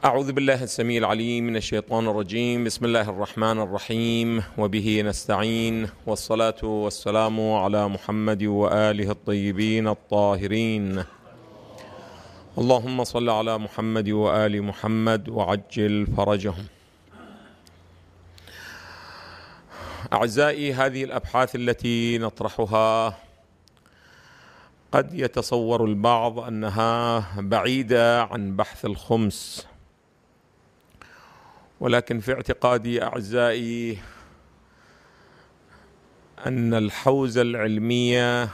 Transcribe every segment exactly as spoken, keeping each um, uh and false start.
أعوذ بالله السميع العليم من الشيطان الرجيم. بسم الله الرحمن الرحيم، وبه نستعين، والصلاة والسلام على محمد وآله الطيبين الطاهرين. اللهم صل على محمد وآل محمد وعجل فرجهم. أعزائي، هذه الأبحاث التي نطرحها قد يتصور البعض أنها بعيدة عن بحث الخمس، ولكن في اعتقادي أعزائي أن الحوزة العلمية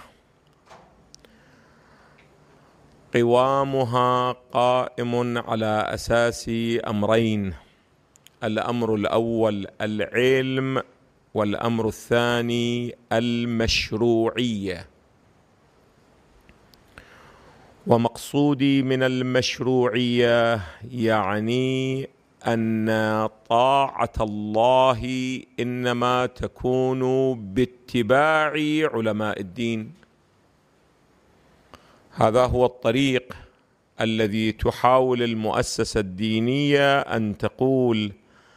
قوامها قائم على أساس أمرين: الأمر الأول العلم، والأمر الثاني المشروعية. ومقصودي من المشروعية يعني أن طاعة الله إنما تكون باتباع علماء الدين. هذا هو الطريق الذي تحاول المؤسسة الدينية أن تقول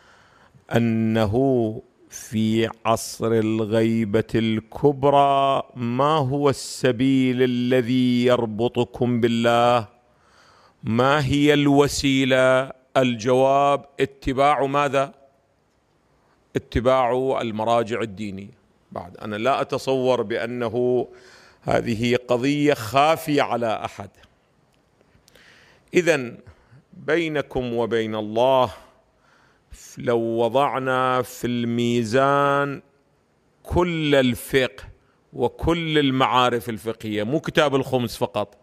أنه في عصر الغيبة الكبرى ما هو السبيل الذي يربطكم بالله؟ ما هي الوسيلة؟ الجواب: اتباع ماذا؟ اتباع المراجع الدينية. بعد أنا لا أتصور بأنه هذه قضية خافية على أحد. إذن بينكم وبين الله، لو وضعنا في الميزان كل الفقه وكل المعارف الفقهية، مو كتاب الخمس فقط،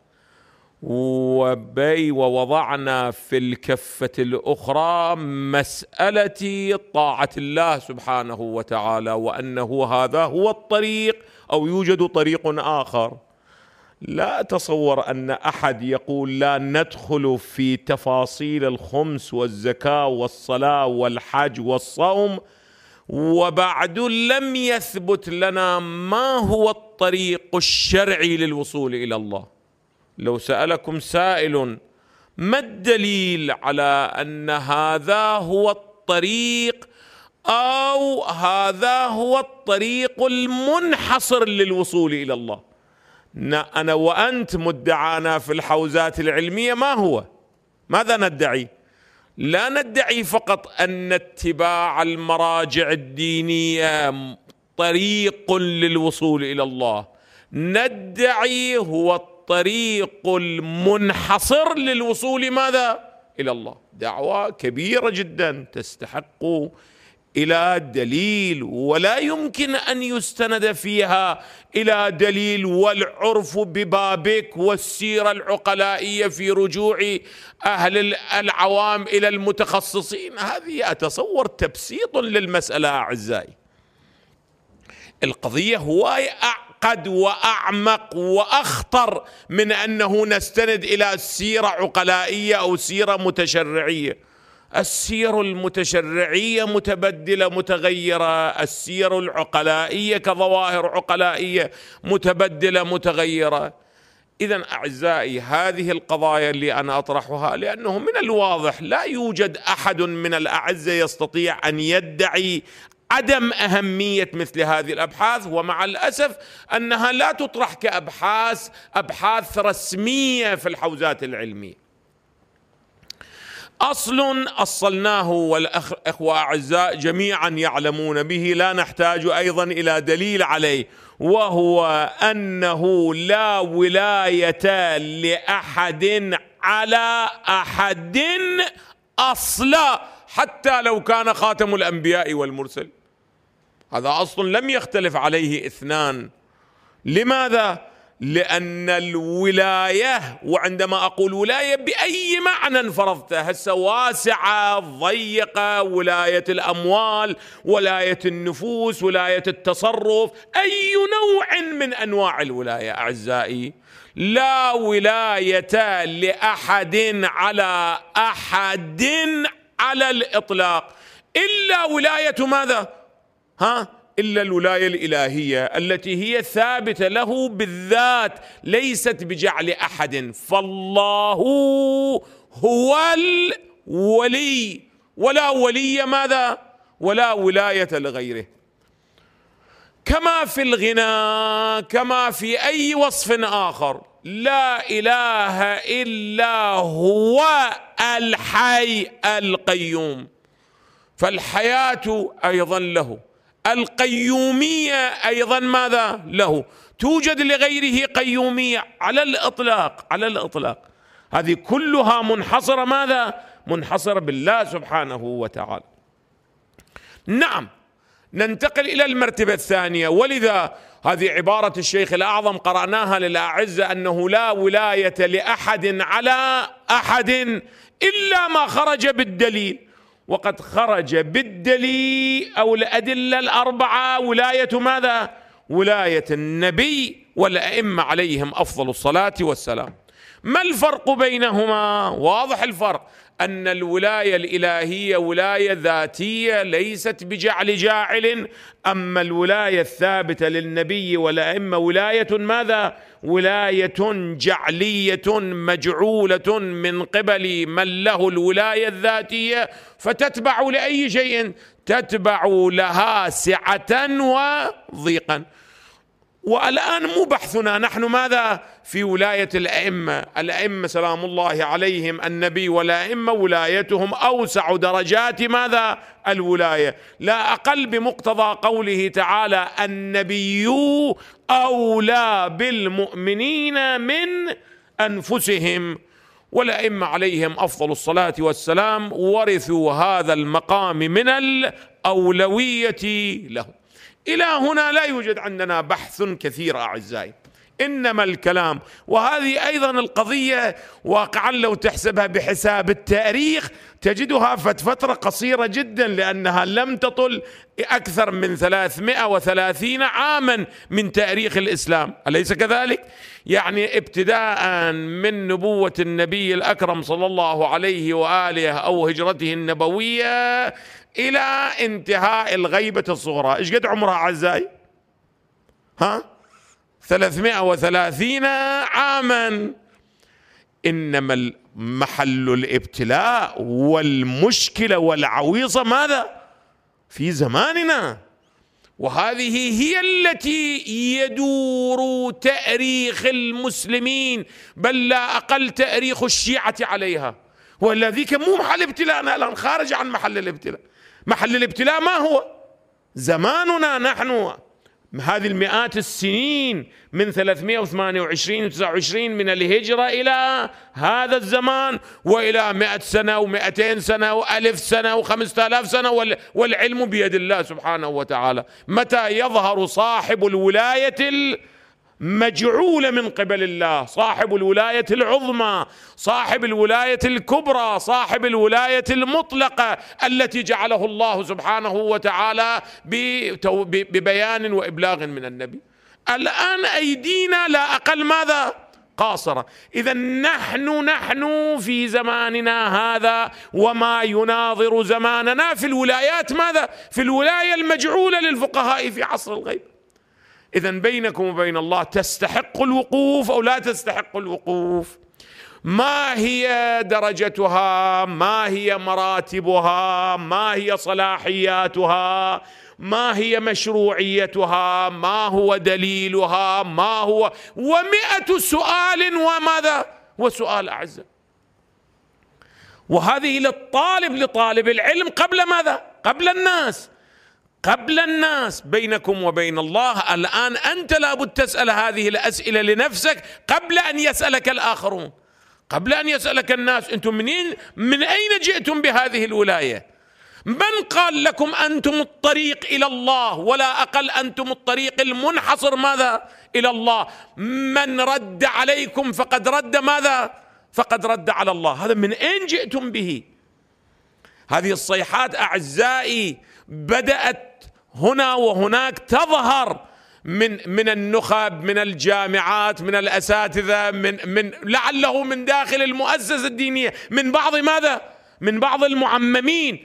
وبي ووضعنا في الكفة الأخرى مسألة طاعة الله سبحانه وتعالى، وأنه هذا هو الطريق أو يوجد طريق آخر، لا أتصور أن أحد يقول لا ندخل في تفاصيل الخمس والزكاة والصلاة والحج والصوم وبعد لم يثبت لنا ما هو الطريق الشرعي للوصول إلى الله. لو سألكم سائل ما الدليل على أن هذا هو الطريق أو هذا هو الطريق المنحصر للوصول إلى الله، أنا وأنت مدعانا في الحوزات العلمية ما هو؟ ماذا ندعي؟ لا ندعي فقط أن اتباع المراجع الدينية طريق للوصول إلى الله، ندعي هو الطريق المنحصر للوصول ماذا؟ إلى الله. دعوة كبيرة جدا تستحق إلى دليل، ولا يمكن أن يستند فيها إلى دليل والعرف ببابك والسيرة العقلائية في رجوع أهل العوام إلى المتخصصين. هذه أتصور تبسيط للمسألة أعزائي. القضية هو أعقد وأعمق وأخطر من أنه نستند إلى سيرة عقلائية أو سيرة متشرعية. السير المتشرعية متبدلة متغيرة، السير العقلائية كظواهر عقلائية متبدلة متغيرة. إذن أعزائي، هذه القضايا اللي أنا أطرحها لأنه من الواضح لا يوجد أحد من الأعزة يستطيع أن يدعي عدم أهمية مثل هذه الأبحاث، ومع الأسف أنها لا تطرح كأبحاث أبحاث رسمية في الحوزات العلمية. أصل أصلناه والأخوة أعزاء جميعا يعلمون به، لا نحتاج أيضا إلى دليل عليه، وهو أنه لا ولاية لأحد على أحد أصلا، حتى لو كان خاتم الأنبياء والمرسل. هذا أصل لم يختلف عليه اثنان. لماذا؟ لأن الولاية، وعندما أقول ولاية بأي معنى فرضته، هسه واسعة ضيقة، ولاية الأموال، ولاية النفوس، ولاية التصرف، أي نوع من أنواع الولاية أعزائي، لا ولاية لأحد على أحد على الإطلاق إلا ولاية ماذا؟ ها؟ إلا الولاية الإلهية التي هي ثابتة له بالذات، ليست بجعل أحد. فالله هو ولي ولا ولي ماذا؟ ولا ولاية لغيره. كما في الغنى كما في أي وصف آخر، لا إله إلا هو الحي القيوم، فالحياة أيضا له، القيومية أيضا ماذا؟ له. توجد لغيره قيومية على الإطلاق، على الإطلاق. هذه كلها منحصرة ماذا؟ منحصرة بالله سبحانه وتعالى. نعم، ننتقل إلى المرتبة الثانية، ولذا هذه عبارة الشيخ الأعظم قرأناها للأعزة، أنه لا ولاية لأحد على أحد إلا ما خرج بالدليل، وقد خرج بالدليل أو الأدلة الأربعة ولاية ماذا؟ ولاية النبي والأئمة عليهم أفضل الصلاة والسلام. ما الفرق بينهما؟ واضح الفرق، أن الولاية الإلهية ولاية ذاتية ليست بجعل جاعل، أما الولاية الثابتة للنبي والأئمة ولاية ماذا؟ ولاية جعلية مجعولة من قبل من له الولاية الذاتية، فتتبع لأي شيء؟ تتبع لها سعة وضيقا. والآن مو بحثنا نحن ماذا؟ في ولاية الأئمة. الأئمة سلام الله عليهم، النبي والأئمة ولايتهم أوسع درجات ماذا؟ الولاية، لا أقل بمقتضى قوله تعالى: النبي أولى بالمؤمنين من أنفسهم. والأئمة عليهم أفضل الصلاة والسلام ورثوا هذا المقام من الأولوية له. إلى هنا لا يوجد عندنا بحث كثير أعزائي، إنما الكلام، وهذه أيضا القضية واقعا لو تحسبها بحساب التاريخ تجدها فترة قصيرة جدا، لأنها لم تطل أكثر من ثلاثمائة وثلاثين عاما من تاريخ الإسلام، أليس كذلك؟ يعني ابتداء من نبوة النبي الأكرم صلى الله عليه وآله أو هجرته النبوية إلى انتهاء الغيبة الصغرى، إيش قد عمرها أعزائي؟ ها؟ ثلاثمائة وثلاثين عاما. إنما محل الابتلاء والمشكلة والعويصة ماذا؟ في زماننا، وهذه هي التي يدور تاريخ المسلمين، بل لا أقل تاريخ الشيعة عليها، والذي كان مو محل ابتلاءنا الآن، خارج عن محل الابتلاء. محل الابتلاء ما هو؟ زماننا نحن، هذه المئات السنين من ثلاثمائة وثمانية وعشرين وتسعة وعشرين من الهجرة إلى هذا الزمان، وإلى مئة سنة ومئتين سنة وألف سنة وخمسة آلاف سنة، والعلم بيد الله سبحانه وتعالى. متى يظهر صاحب الولاية المجعولة من قبل الله، صاحب الولاية العظمى، صاحب الولاية الكبرى، صاحب الولاية المطلقة التي جعله الله سبحانه وتعالى ببيان وإبلاغ من النبي. الآن أيدينا لا أقل ماذا؟ قاصرة. إذا نحن نحن في زماننا هذا وما يناظر زماننا في الولايات ماذا؟ في الولاية المجعولة للفقهاء في عصر الغيب. إذا بينكم وبين الله تستحق الوقوف أو لا تستحق الوقوف؟ ما هي درجتها؟ ما هي مراتبها؟ ما هي صلاحياتها؟ ما هي مشروعيتها؟ ما هو دليلها؟ ما هو؟ ومئة سؤال وماذا؟ وسؤال أعزة. وهذه للطالب لطالب العلم قبل ماذا؟ قبل الناس، قبل الناس. بينكم وبين الله الآن أنت لابد تسأل هذه الأسئلة لنفسك قبل أن يسألك الآخرون، قبل أن يسألك الناس. أنتم منين؟ من أين جئتم بهذه الولاية؟ من قال لكم أنتم الطريق إلى الله؟ ولا أقل أنتم الطريق المنحصر ماذا؟ إلى الله. من رد عليكم فقد رد ماذا؟ فقد رد على الله. هذا من أين جئتم به؟ هذه الصيحات أعزائي بدأت هنا وهناك تظهر من من النخب، من الجامعات، من الأساتذة، من من لعله من داخل المؤسسة الدينية، من بعض ماذا؟ من بعض المعممين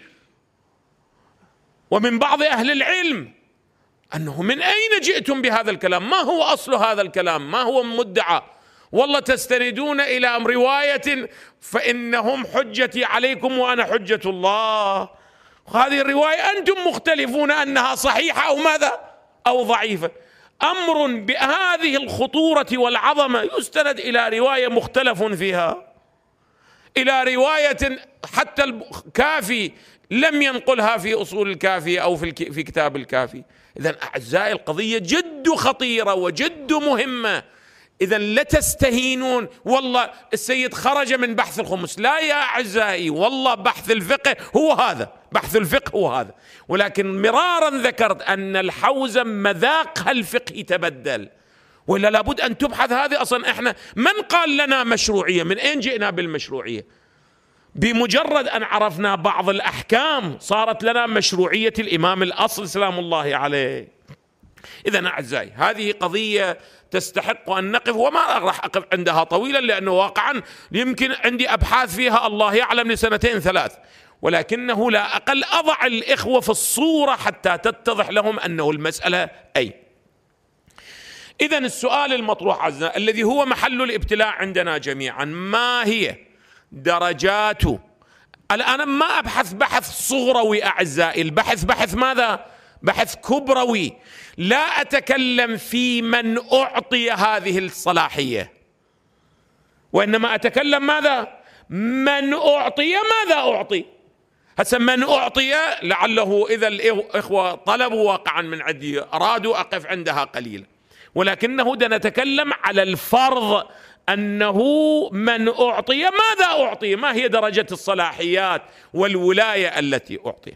ومن بعض أهل العلم، أنه من أين جئتم بهذا الكلام؟ ما هو أصل هذا الكلام؟ ما هو مدعى؟ والله تستندون إلى رواية فإنهم حجتي عليكم وأنا حجة الله، هذه الرواية أنتم مختلفون أنها صحيحة أو ماذا أو ضعيفة. أمر بهذه الخطورة والعظمة يستند إلى رواية مختلف فيها، إلى رواية حتى الكافي لم ينقلها في أصول الكافي أو في في كتاب الكافي. إذن أعزائي القضية جد خطيرة وجد مهمة، إذن لا تستهينون. والله السيد خرج من بحث الخمس، لا يا أعزائي، والله بحث الفقه هو هذا، بحث الفقه هو هذا، ولكن مرارا ذكرت أن الحوزة مذاقها الفقهي تبدل، ولا لابد أن تبحث هذه. أصلا إحنا من قال لنا مشروعية؟ من أين جئنا بالمشروعية؟ بمجرد أن عرفنا بعض الأحكام صارت لنا مشروعية الإمام الأصل سلام الله عليه. إذن أعزائي هذه قضية تستحق أن نقف، وما راح أقف عندها طويلا لأنه واقعا يمكن عندي أبحاث فيها الله يعلم لسنتين ثلاث، ولكنه لا أقل أضع الإخوة في الصورة حتى تتضح لهم أنه المسألة أي. إذن السؤال المطروح عزنا الذي هو محل الابتلاء عندنا جميعا، ما هي درجات؟ الآن ما أبحث بحث صغروي أعزائي، البحث بحث ماذا؟ بحث كبروي. لا أتكلم في من أعطي هذه الصلاحية، وإنما أتكلم ماذا؟ من أعطي ماذا أعطي؟ هسه من أعطي لعله إذا الإخوة طلبوا واقعا من عندي أرادوا أقف عندها قليلا، ولكنه نتكلم على الفرض أنه من أعطي ماذا أعطي، ما هي درجة الصلاحيات والولاية التي أعطي.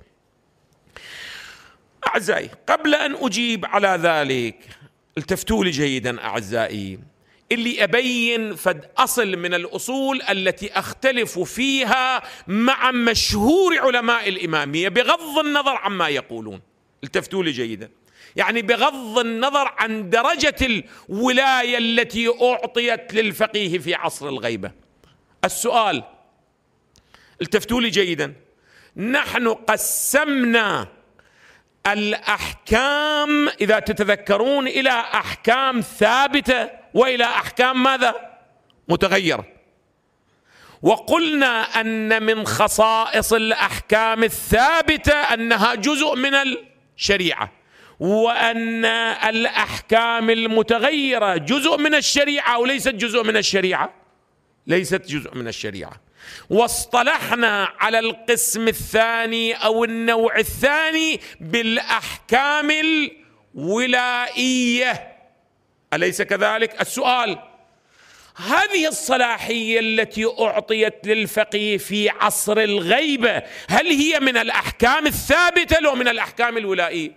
أعزائي قبل أن أجيب على ذلك التفتوا لي جيدا أعزائي، اللي أبين فد أصل من الأصول التي أختلف فيها مع مشهور علماء الإمامية بغض النظر عما يقولون. التفتوا لي جيدا، يعني بغض النظر عن درجة الولاية التي أعطيت للفقيه في عصر الغيبة. السؤال، التفتوا لي جيدا، نحن قسمنا الأحكام إذا تتذكرون إلى أحكام ثابتة وإلى أحكام ماذا؟ متغيرة، وقلنا أن من خصائص الأحكام الثابتة أنها جزء من الشريعة، وأن الأحكام المتغيرة جزء من الشريعة وليست جزء من الشريعة، ليست جزء من الشريعة. واصطلحنا على القسم الثاني أو النوع الثاني بالأحكام الولائية، أليس كذلك؟ السؤال، هذه الصلاحية التي أعطيت للفقيه في عصر الغيبة هل هي من الأحكام الثابتة أو من الأحكام الولائية؟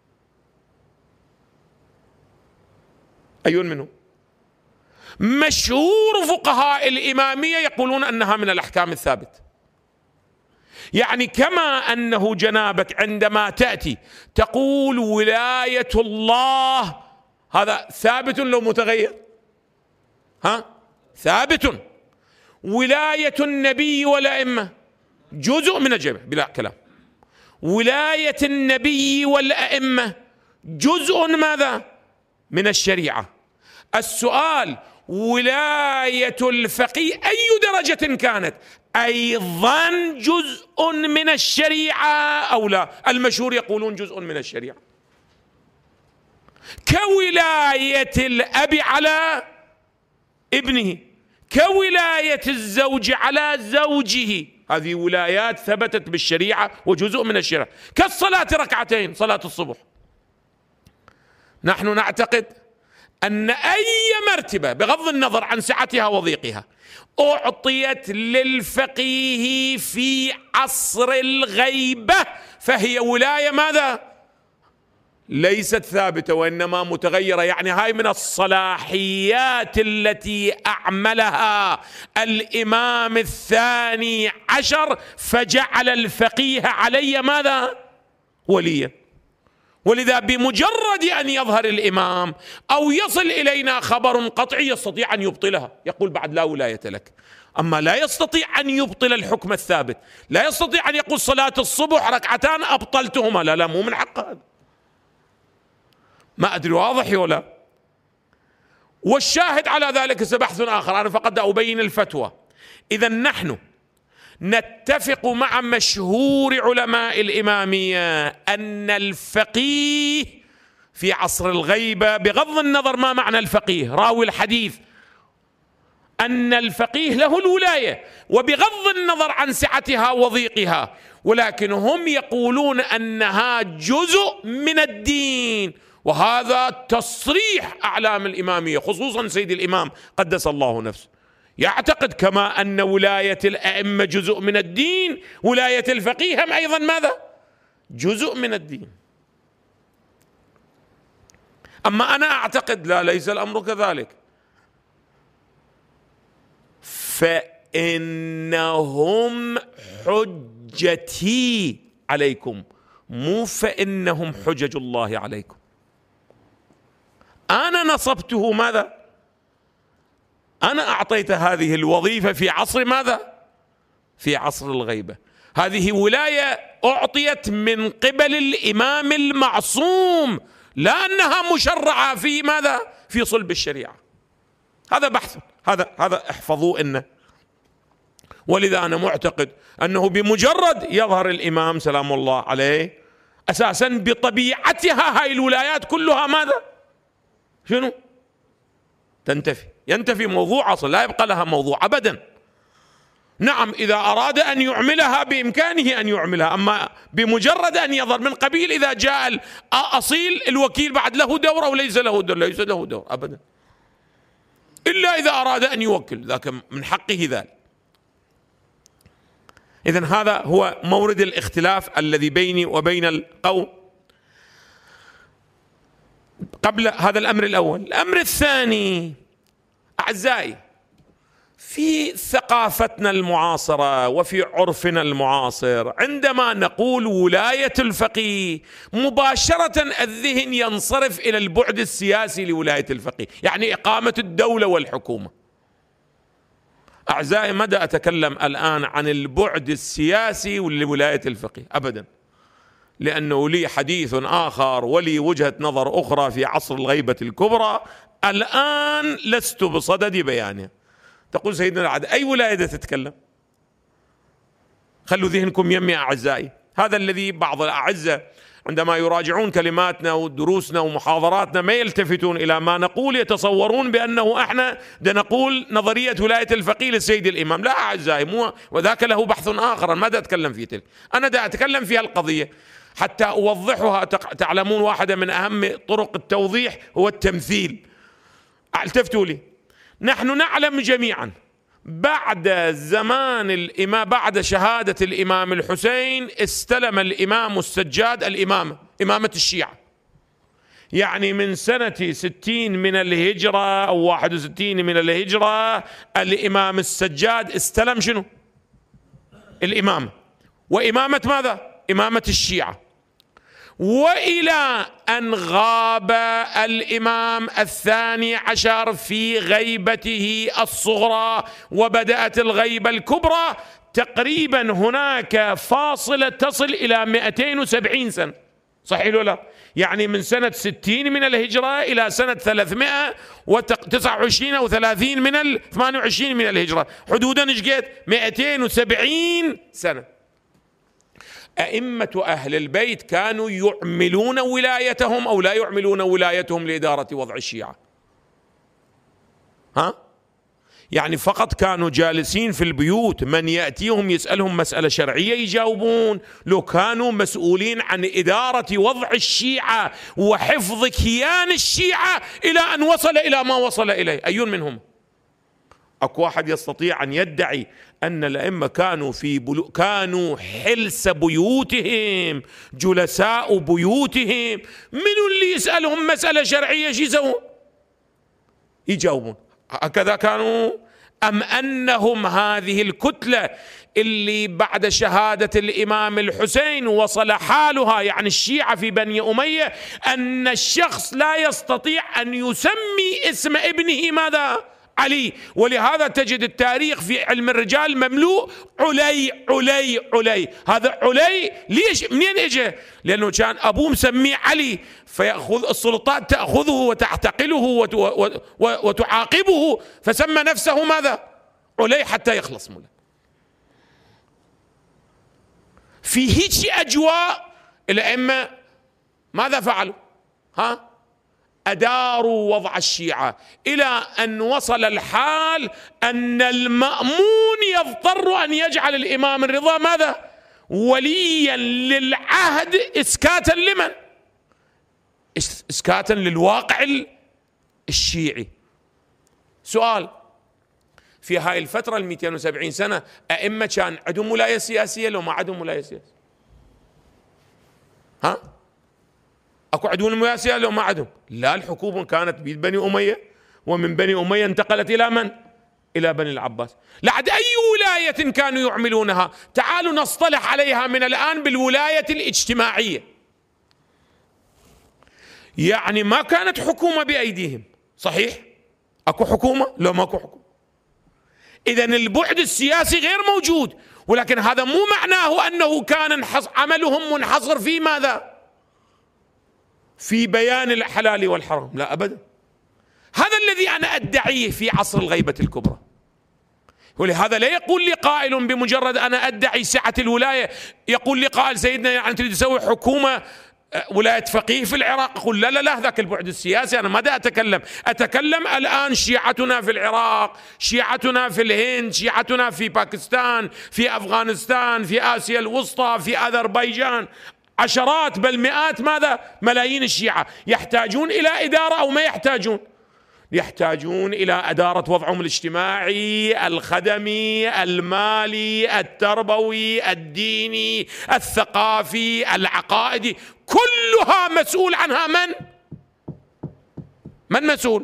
أيون منه؟ مشهور فقهاء الإمامية يقولون أنها من الأحكام الثابتة. يعني كما أنه جنابك عندما تأتي تقول ولاية الله هذا ثابت لو متغير؟ ها؟ ثابت. ولاية النبي والأئمة جزء من الجمع بلا كلام. ولاية النبي والأئمة جزء ماذا؟ من الشريعة. السؤال، ولاية الفقيه أي درجة كانت أيضا جزء من الشريعة أو لا؟ المشهور يقولون جزء من الشريعة، كولاية الأب على ابنه، كولاية الزوج على زوجه، هذه ولايات ثبتت بالشريعة وجزء من الشريعة. كالصلاة ركعتين، صلاة الصبح، نحن نعتقد أن أي مرتبة بغض النظر عن سعتها وضيقها أعطيت للفقيه في عصر الغيبة فهي ولاية ماذا؟ ليست ثابتة وإنما متغيرة. يعني هاي من الصلاحيات التي أعملها الإمام الثاني عشر فجعل الفقيه علي ماذا؟ وليا. ولذا بمجرد أن يظهر الإمام أو يصل إلينا خبر قطعي يستطيع أن يبطلها، يقول بعد لا ولاية لك. أما لا يستطيع أن يبطل الحكم الثابت، لا يستطيع أن يقول صلاة الصبح ركعتان أبطلتهما، لا لا مو من حق هذا. ما أدري واضح ولا؟ والشاهد على ذلك بحث آخر، أنا فقط أبين الفتوى. إذا نحن نتفق مع مشهور علماء الإمامية أن الفقيه في عصر الغيبة، بغض النظر ما معنى الفقيه، راوي الحديث، أن الفقيه له الولاية وبغض النظر عن سعتها وضيقها، ولكن هم يقولون أنها جزء من الدين، وهذا تصريح أعلام الإمامية خصوصا سيد الإمام قدس الله نفسه، يعتقد كما أن ولاية الأئمة جزء من الدين، ولاية الفقيه هم أيضا ماذا؟ جزء من الدين. أما أنا أعتقد لا، ليس الأمر كذلك، فإنهم حجتي عليكم، مو فإنهم حجج الله عليكم. أنا نصبته ماذا؟ أنا أعطيت هذه الوظيفة في عصر ماذا؟ في عصر الغيبة. هذه ولاية أعطيت من قبل الإمام المعصوم، لا أنها مشرعة في ماذا؟ في صلب الشريعة. هذا بحث، هذا هذا احفظوه إنه. ولذا أنا معتقد أنه بمجرد يظهر الإمام سلام الله عليه أساسا بطبيعتها هاي الولايات كلها ماذا؟ شنو؟ تنتفي، ينتفي موضوع أصل، لا يبقى لها موضوع أبدا. نعم إذا أراد أن يعملها بإمكانه أن يعملها، أما بمجرد أن يظهر من قبيل إذا جاء أصيل الوكيل بعد له دور أو ليس له دور، ليس له دور أبدا، إلا إذا أراد أن يوكل، ذاك من حقه ذلك. إذن هذا هو مورد الاختلاف الذي بيني وبين القوم قبل هذا الأمر الأول. الأمر الثاني أعزائي، في ثقافتنا المعاصرة وفي عرفنا المعاصر عندما نقول ولاية الفقيه مباشرة الذهن ينصرف إلى البعد السياسي لولاية الفقيه، يعني إقامة الدولة والحكومة. أعزائي مدى أتكلم الآن عن البعد السياسي لولاية الفقيه أبدا، لأنه لي حديث آخر ولي وجهة نظر أخرى في عصر الغيبة الكبرى، الآن لست بصدد بيانها. تقول سيدنا العد أي ولاية تتكلم؟ خلوا ذهنكم يمي أعزائي. هذا الذي بعض الأعزة عندما يراجعون كلماتنا ودروسنا ومحاضراتنا ما يلتفتون إلى ما نقول، يتصورون بأنه احنا دا نقول نظرية ولاية الفقيه للسيد الإمام. لا أعزائي، مو وذاك له بحث آخر، ما دا أتكلم فيه تلك، أنا دا أتكلم في القضية حتى أوضحها. تعلمون واحدة من أهم طرق التوضيح هو التمثيل. التفتوا لي، نحن نعلم جميعا بعد زمان الإمام، بعد شهادة الإمام الحسين استلم الإمام السجاد الإمامة، إمامة الشيعة، يعني من سنة ستين من الهجرة أو واحد وستين من الهجرة الإمام السجاد استلم شنو؟ الإمامة، وإمامة ماذا؟ إمامة الشيعة. وإلى أن غاب الإمام الثاني عشر في غيبته الصغرى وبدأت الغيبة الكبرى، تقريبا هناك فاصلة تصل إلى مئتين وسبعين سنة، صحيح ولا لا؟ يعني من سنة ستين من الهجرة إلى سنة ثلاثمائة وتسعة وعشرين أو ثلاثين من ال ثمانية وعشرين من الهجرة، حدودا نشقيت مئتين وسبعين سنة. أئمة أهل البيت كانوا يعملون ولايتهم أو لا يعملون ولايتهم لإدارة وضع الشيعة؟ ها؟ يعني فقط كانوا جالسين في البيوت، من يأتيهم يسألهم مسألة شرعية يجاوبون. لو كانوا مسؤولين عن إدارة وضع الشيعة وحفظ كيان الشيعة إلى أن وصل إلى ما وصل إليه، أيون منهم؟ أكو واحد يستطيع أن يدعي أن الأئمة كانوا في بلو... كانوا حلس بيوتهم، جلساء بيوتهم، منو اللي يسألهم مسألة شرعية شو يسوون؟ يجاوبون. هكذا كانوا؟ أم أنهم هذه الكتلة اللي بعد شهادة الإمام الحسين وصل حالها، يعني الشيعة في بني أمية، أن الشخص لا يستطيع أن يسمي اسم ابنه ماذا؟ علي. ولهذا تجد التاريخ في علم الرجال مملوء علي علي علي. هذا علي ليش منين اجى؟ لانه كان ابوه مسميه علي، فيأخذ السلطات تأخذه وتعتقله وتعاقبه، فسمى نفسه ماذا؟ علي حتى يخلص مولا. في هيك اجواء الائمه ماذا فعلوا؟ ها؟ أداروا وضع الشيعة إلى أن وصل الحال أن المأمون يضطر أن يجعل الإمام الرضا ماذا؟ وليا للعهد إسكاتا لمن؟ إسكاتا للواقع الشيعي. سؤال: في هاي الفترة المئتين وسبعين سنة أئمة كان عندهم ولاية سياسية لو ما عندهم ولاية سياسية؟ ها؟ اكو عندهم ولاية سياسية لو ما عندهم؟ لا، الحكومة كانت بيد بني أمية، ومن بني أمية انتقلت إلى من؟ إلى بني العباس. لعد أي ولاية كانوا يعملونها؟ تعالوا نصطلح عليها من الآن بالولاية الاجتماعية. يعني ما كانت حكومة بأيديهم، صحيح؟ اكو حكومة؟ لو ما اكو حكومة. إذن البعد السياسي غير موجود، ولكن هذا مو معناه أنه كان عملهم منحصر في ماذا؟ في بيان الحلال والحرام، لا أبدا. هذا الذي أنا أدعيه في عصر الغيبة الكبرى. ولهذا لا يقول لي قائل بمجرد أنا أدعي سعة الولاية، يقول لي قائل سيدنا يعني تريد تسوي حكومة ولاية فقيه في العراق، أقول لا لا لا، ذاك البعد السياسي أنا ما دا أتكلم. أتكلم الآن شيعتنا في العراق، شيعتنا في الهند، شيعتنا في باكستان، في أفغانستان، في آسيا الوسطى، في أذربيجان، عشرات بل مئات ماذا؟ ملايين الشيعة. يحتاجون إلى إدارة أو ما يحتاجون؟ يحتاجون إلى إدارة وضعهم الاجتماعي، الخدمي، المالي، التربوي، الديني، الثقافي، العقائدي، كلها مسؤول عنها من؟ من مسؤول؟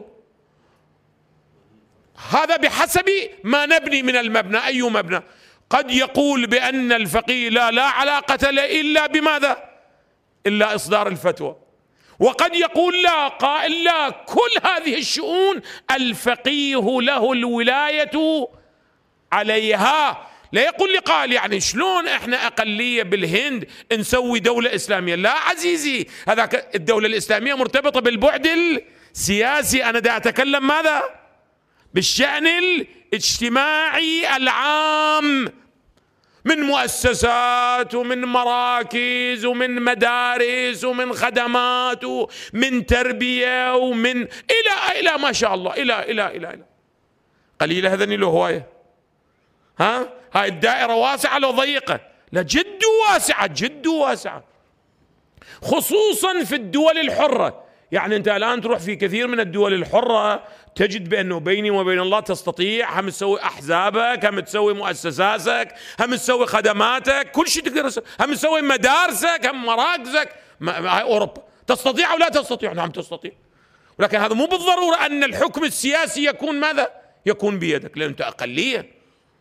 هذا بحسب ما نبني من المبنى. أي مبنى؟ قد يقول بأن الفقيه لا لا علاقة له إلا بماذا؟ إلا إصدار الفتوى. وقد يقول لا، قائل لا، كل هذه الشؤون الفقيه له الولاية عليها. لا يقول لي قائل يعني شلون احنا أقلية بالهند نسوي دولة إسلامية؟ لا عزيزي، هذاك الدولة الإسلامية مرتبطة بالبعد السياسي. أنا دا أتكلم ماذا؟ بالشأن الاجتماعي العام، من مؤسسات ومن مراكز ومن مدارس ومن خدمات ومن تربية ومن إلى إلى ما شاء الله إلى إلى إلى إلى قليلة هذني له هواية. ها؟ هاي الدائرة واسعة لو ضيقة؟ لا، جد واسعة، جد واسعة، خصوصا في الدول الحرة. يعني أنت الآن تروح في كثير من الدول الحرة تجد بأنه بيني وبين الله تستطيع هم تسوي أحزابك، هم تسوي مؤسساتك، هم تسوي خدماتك، كل شيء تقدر تسوي، هم تسوي مدارسك، هم مراكزك. هاي أوروبا تستطيع أو لا تستطيع؟ نعم تستطيع. ولكن هذا مو بالضرورة أن الحكم السياسي يكون ماذا؟ يكون بيدك، لأن أنت أقلية.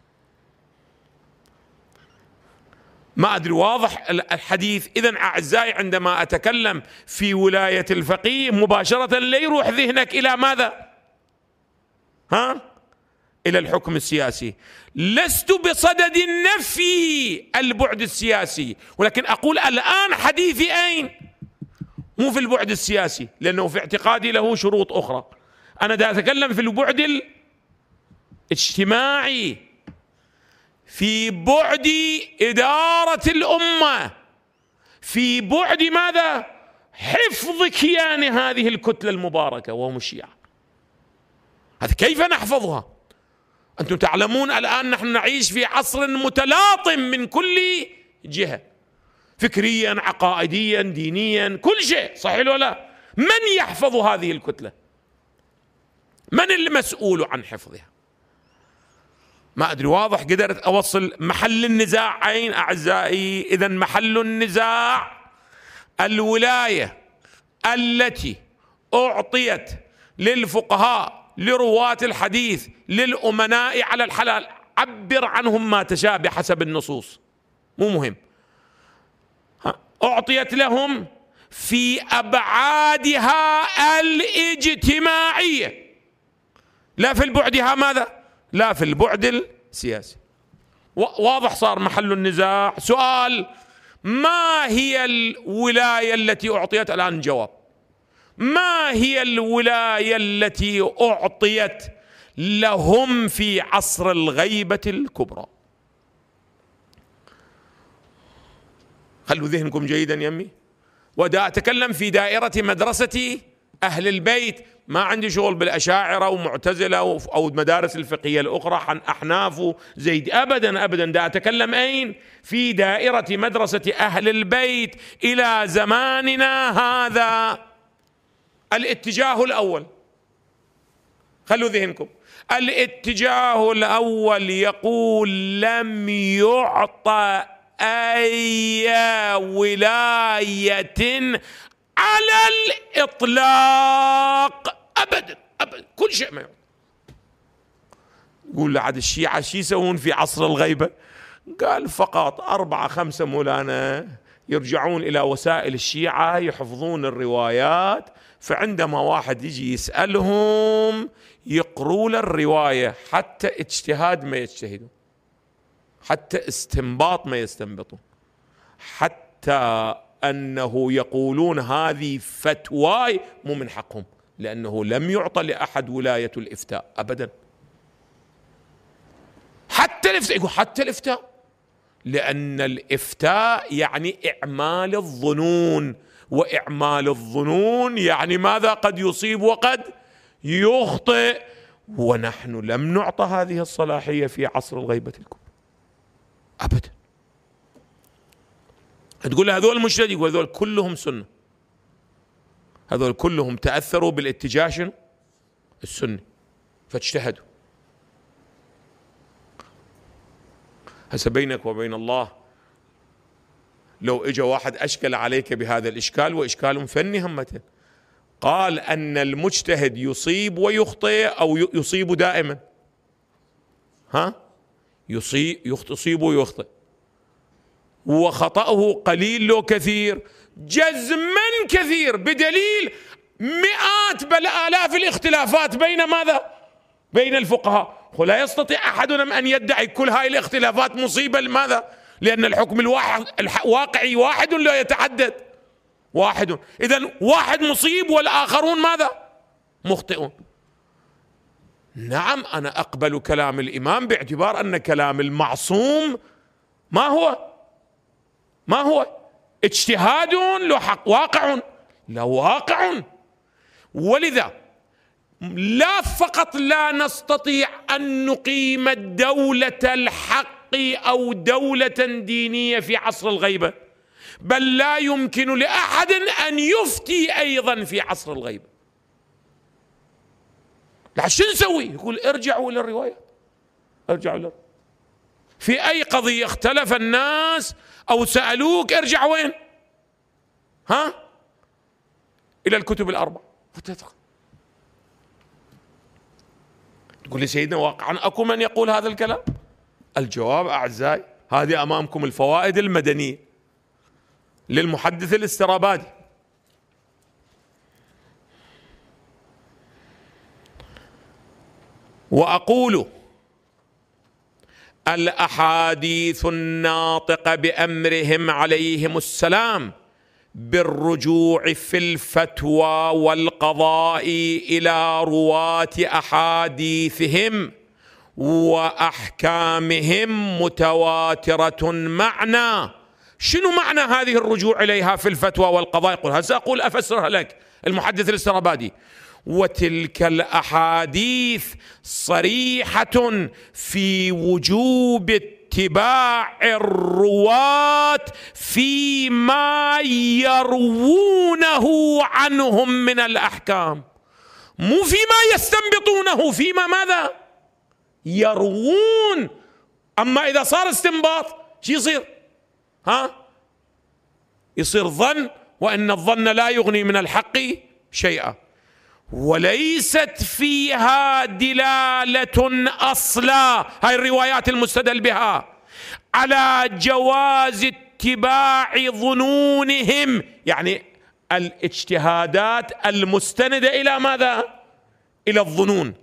ما أدري واضح الحديث؟ إذن أعزائي عندما أتكلم في ولاية الفقيه مباشرة لا يروح ذهنك إلى ماذا؟ ها؟ إلى الحكم السياسي. لست بصدد النفي البعد السياسي، ولكن أقول الآن حديثي أين؟ مو في البعد السياسي، لأنه في اعتقادي له شروط أخرى. أنا دا أتكلم في البعد الاجتماعي، في بعد إدارة الأمة، في بعد ماذا؟ حفظ كيان هذه الكتلة المباركة وهم الشيعة. هذا كيف نحفظها؟ أنتم تعلمون الآن نحن نعيش في عصر متلاطم من كل جهة، فكريا، عقائديا، دينيا، كل شيء، صحيح ولا لا؟ من يحفظ هذه الكتلة؟ من المسؤول عن حفظها؟ ما أدري واضح قدرت أوصل محل النزاع أين أعزائي؟ إذن محل النزاع الولاية التي أعطيت للفقهاء، لرواة الحديث، للأمناء على الحلال، عبر عنهم ما تشاء بحسب النصوص، مو مهم، أعطيت لهم في أبعادها الاجتماعية. لا في البعد ها ماذا؟ لا في البعد السياسي. واضح صار محل النزاع. سؤال: ما هي الولاية التي أعطيت؟ الآن جواب. ما هي الولاية التي أعطيت لهم في عصر الغيبة الكبرى؟ خلوا ذهنكم جيدا يمي. ودا أتكلم في دائرة مدرسة أهل البيت، ما عندي شغل بالأشاعرة ومعتزلة أو المدارس الفقهية الأخرى أحناف زيد، أبدا أبدا. دا أتكلم أين؟ في دائرة مدرسة أهل البيت إلى زماننا هذا. الاتجاه الأول، خلوا ذهنكم، الاتجاه الأول يقول لم يعطى أي ولاية على الإطلاق أبدا أبدا، كل شيء ما يعطى. يقول عاد الشيعة شي يسوون في عصر الغيبة؟ قال فقط أربعة خمسة مولانا يرجعون إلى وسائل الشيعة يحفظون الروايات، فعندما واحد يجي يسألهم يقروا له الرواية، حتى اجتهاد ما يجتهدون، حتى استنباط ما يستنبطون، حتى أنه يقولون هذه فتوى مو من حقهم، لأنه لم يعطى لأحد ولاية الإفتاء أبدا. حتى الإفتاء، يقول حتى الإفتاء، لأن الإفتاء يعني إعمال الظنون، وإعمال الظنون يعني ماذا؟ قد يصيب وقد يخطئ، ونحن لم نعطى هذه الصلاحية في عصر الغيبة الكبرى أبدا. تقول هذول المجتهدين، يقول هذول كلهم سنة، هذول كلهم تأثروا بالاتجاه السني فاجتهدوا. هسه بينك وبين الله لو اجى واحد اشكل عليك بهذا الاشكال، واشكال فني همته، قال ان المجتهد يصيب ويخطئ او يصيب دائما، ها يصيب يصيب ويخطئ، وخطأه قليل لو كثير؟ جزما كثير، بدليل مئات بل آلاف الاختلافات بين ماذا؟ بين الفقهاء. ولا يستطيع أحدنا أن يدعي كل هاي الاختلافات مصيبة. لماذا؟ لأن الحكم الواحد الواقعي واحد لا يتعدد، واحد. إذن واحد مصيب والآخرون ماذا؟ مخطئون. نعم أنا أقبل كلام الإمام باعتبار أن كلام المعصوم ما هو؟ ما هو؟ اجتهاد له حق، واقع له واقع. ولذا لا فقط لا نستطيع أن نقيم دولة الحق أو دولة دينية في عصر الغيبة، بل لا يمكن لأحد أن يفتي أيضا في عصر الغيبة. لا شو نسوي؟ يقول ارجعوا إلى الروايات، ارجعوا إلى في أي قضية اختلف الناس أو سألوك ارجع وين؟ ها؟ إلى الكتب الأربع. تقول لي سيدنا واقعا أكو من يقول هذا الكلام؟ الجواب أعزائي هذه أمامكم الفوائد المدنية للمحدث الاسترابادي. وأقول الأحاديث الناطقة بأمرهم عليهم السلام بالرجوع في الفتوى والقضاء إلى رواة أحاديثهم وأحكامهم متواترة معنا. شنو معنى هذه الرجوع إليها في الفتوى والقضاء؟ يقول هسه أقول أفسرها لك المحدث الاسترابادي. وتلك الأحاديث صريحة في وجوب اتباع الرواة فيما يروونه عنهم من الأحكام، مو فيما يستنبطونه، فيما ماذا؟ يروون. أما إذا صار استنباط شو يصير؟ ها؟ يصير ظن، وإن الظن لا يغني من الحق شيئا. وليست فيها دلالة أصلا، هاي الروايات المستدل بها، على جواز اتباع ظنونهم، يعني الاجتهادات المستندة إلى ماذا؟ إلى الظنون،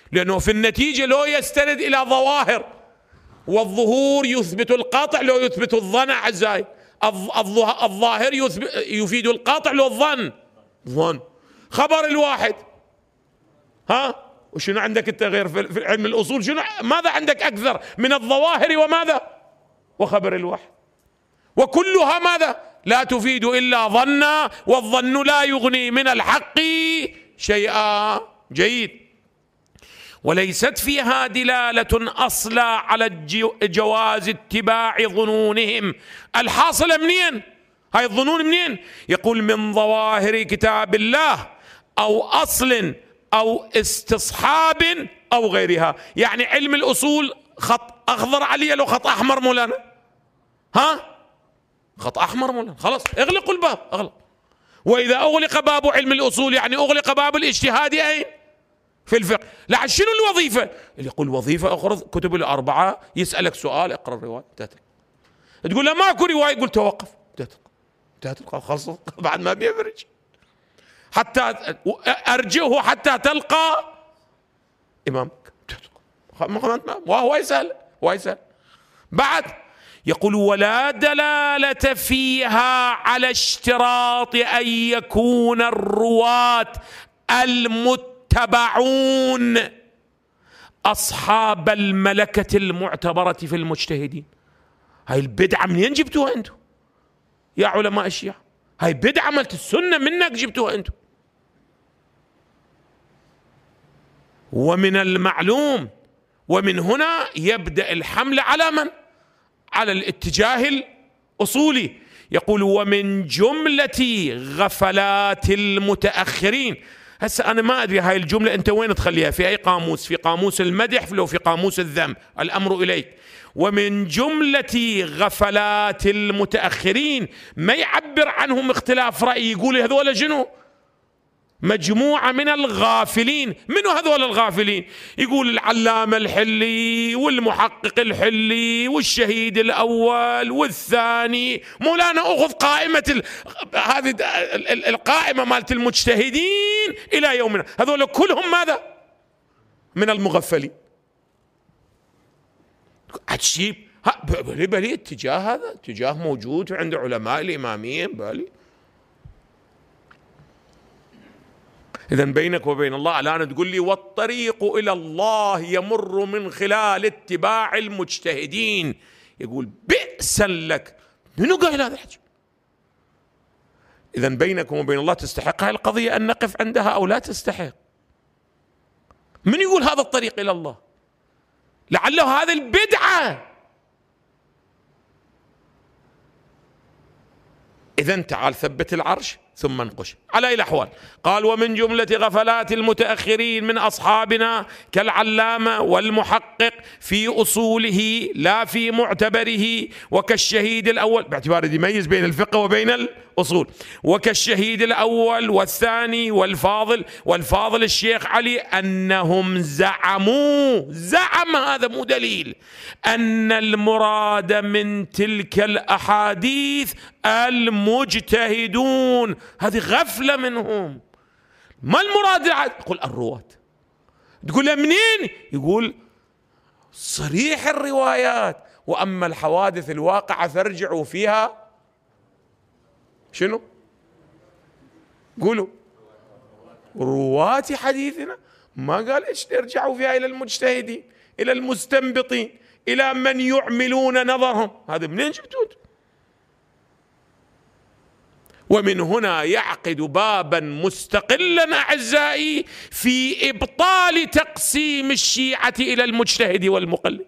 لأنه في النتيجة لو يستند إلى ظواهر، والظهور يثبت القطع لو يثبت الظن. أعزائي الظاهر يفيد القطع لو الظن ظن. خبر الواحد، ها وشنو عندك انت غير في علم الأصول؟ شنو ماذا عندك أكثر من الظواهر وماذا وخبر الواحد؟ وكلها ماذا؟ لا تفيد إلا ظنا، والظن لا يغني من الحق شيئا. جيد. وليست فيها دلالة أصلا على جواز اتباع ظنونهم الحاصلة. منين هاي الظنون؟ منين؟ يقول من ظواهر كتاب الله أو أصل أو استصحاب أو غيرها. يعني علم الأصول خط أخضر عليه لو خط أحمر مولانا؟ ها خط أحمر مولانا، خلاص اغلقوا الباب، اغلق. وإذا أغلق باب علم الأصول يعني أغلق باب الاجتهاد أين؟ في الفقه. لعل شنو الوظيفة؟ اللي يقول وظيفة أخرى كتب الأربعة، يسألك سؤال اقرأ الرواية، تقول له ماكو رواية، يقول توقف، خلص بعد ما بيفرج حتى أرجعه حتى تلقى إمامك، وهو يسأل وهو يسأل. بعد يقول ولا دلالة فيها على اشتراط أن يكون الرواة المتبعون أصحاب الملكة المعتبرة في المجتهدين. هاي البدعة منين جبتوها أنتم يا علماء الشيعة؟ هاي بدعة مالت السنة منك جبتوها أنتم. ومن المعلوم ومن هنا يبدأ الحملة على من؟ على الاتجاه الأصولي. يقول ومن جملة غفلات المتأخرين. هسه أنا ما أدري هاي الجملة أنت وين تخليها، في أي قاموس؟ في قاموس المدح لو في قاموس الذم؟ الأمر إليك. ومن جملة غفلات المتأخرين ما يعبر عنهم اختلاف رأي، يقول هذول شنو؟ مجموعة من الغافلين. منو هذول الغافلين؟ يقول العلامة الحلي والمحقق الحلي والشهيد الأول والثاني. مولانا أخذ قائمة ال... هذه القائمة مالت المجتهدين إلى يومنا، هذول كلهم ماذا؟ من المغفلين. عجيب. بلي بلي اتجاه هذا اتجاه موجود عند علماء الإمامية بالي. إذا بينك وبين الله الآن تقول لي والطريق إلى الله يمر من خلال اتباع المجتهدين، يقول بئسا لك. منو قال هذا الحكي؟ إذا بينكم وبين الله تستحق هذه القضية أن نقف عندها أو لا تستحق؟ من يقول هذا الطريق إلى الله؟ لعله هذه البدعة. إذن تعال ثبت العرش ثم انقش. على أي الأحوال قال ومن جملة غفلات المتأخرين من أصحابنا كالعلامة والمحقق في أصوله لا في معتبره، وكالشهيد الأول باعتباره يميز بين الفقه وبين الأصول، وكالشهيد الأول والثاني والفاضل والفاضل الشيخ علي أنهم زعموا، زعم هذا مو دليل، أن المراد من تلك الأحاديث المجتهدون. هذه غفلة منهم. ما المراد؟ يقول الرواة. تقول له منين؟ يقول صريح الروايات، وأما الحوادث الواقعة فارجعوا فيها شنو؟ قولوا رواة حديثنا. ما قال ايش ارجعوا فيها إلى المجتهدين، إلى المستنبطين، إلى من يعملون نظرهم. هذا منين جبتوه؟ ومن هنا يعقد بابا مستقلا أعزائي في إبطال تقسيم الشيعة إلى المجتهد والمقلد.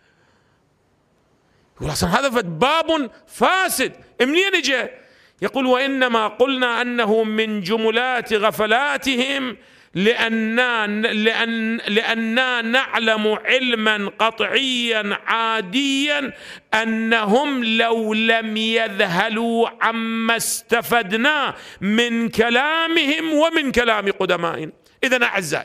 يقول أصلا هذا باب فاسد. منين جاء؟ يقول وإنما قلنا أنه من جملات غفلاتهم لأننا, لأن لأننا نعلم علما قطعيا عاديا أنهم لو لم يذهلوا عما استفدنا من كلامهم ومن كلام قدمائنا. إذن أعزائي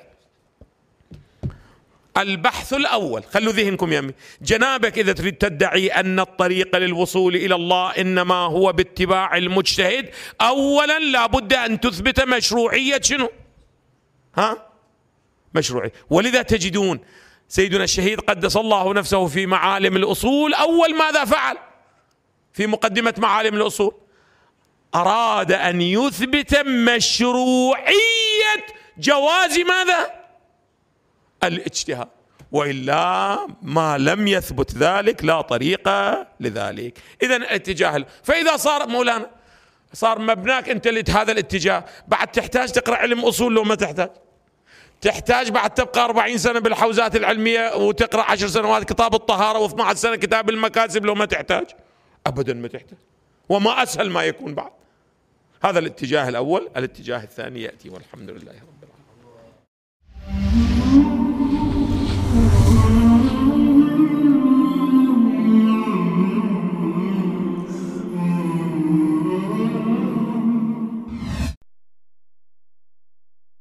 البحث الأول، خلوا ذهنكم يمي جنابك إذا تريد تدعي أن الطريق للوصول إلى الله إنما هو باتباع المجتهد، أولا لابد أن تثبت مشروعية شنو؟ ها؟ مشروعية. ولذا تجدون سيدنا الشهيد قدس الله نفسه في معالم الأصول أول ماذا فعل في مقدمة معالم الأصول؟ أراد أن يثبت مشروعية جواز ماذا؟ الاجتهاد، وإلا ما لم يثبت ذلك لا طريق لذلك. إذن الاتجاه، فإذا صار مولانا صار مبناك أنت هذا الاتجاه، بعد تحتاج تقرأ علم أصول لو ما تحتاج؟ تحتاج بعد تبقى أربعين سنة بالحوزات العلمية وتقرأ عشر سنوات كتاب الطهارة واثنى عشر سنة كتاب المكاسب لو ما تحتاج؟ أبدا ما تحتاج، وما أسهل ما يكون بعد. هذا الاتجاه الأول. الاتجاه الثاني يأتي، والحمد لله رب العالمين.